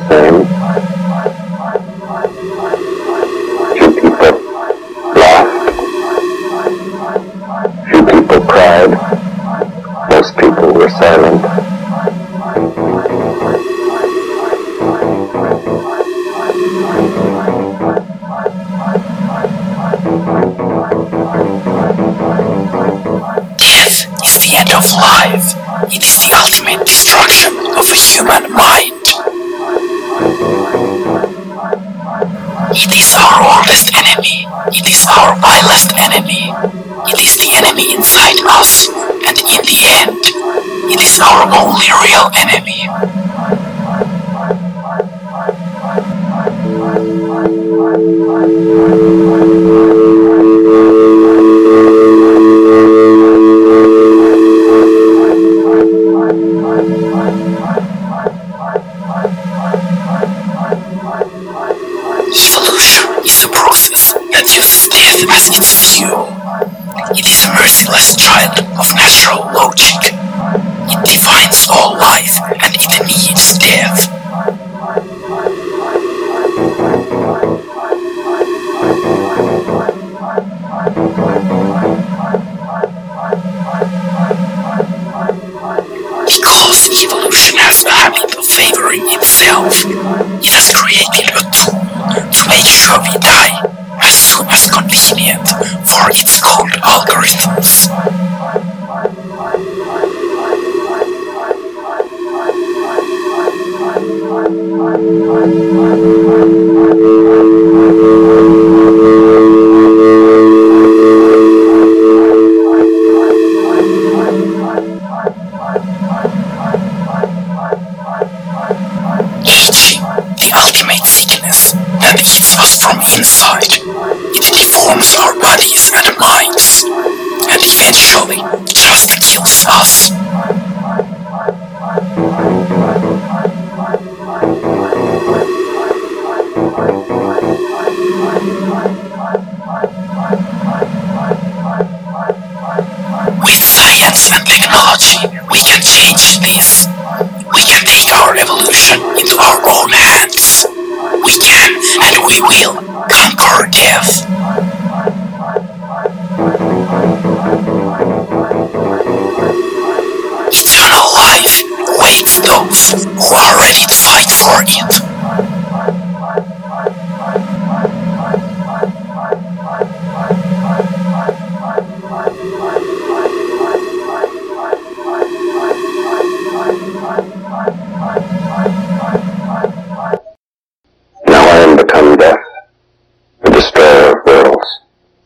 same. Few people laughed. Few people cried. Most people were silent. Death is the end of life. It is the ultimate destruction of a human mind. It is our oldest enemy. It is our vilest enemy. It is the enemy inside us, and in the end, it is our only real enemy. Evolution is a process that uses death as its fuel. It is a merciless child of natural logic. It defines all life and it needs death. Because evolution has a habit of favoring itself, it has created a tool to make sure we die as soon as convenient for its called algorithms. Aging, the ultimate sickness that eats us from inside. It deforms our bodies and minds, and eventually just kills us. With science and technology, we can change this. We can take our evolution into our own hands. We can and we will conquer death.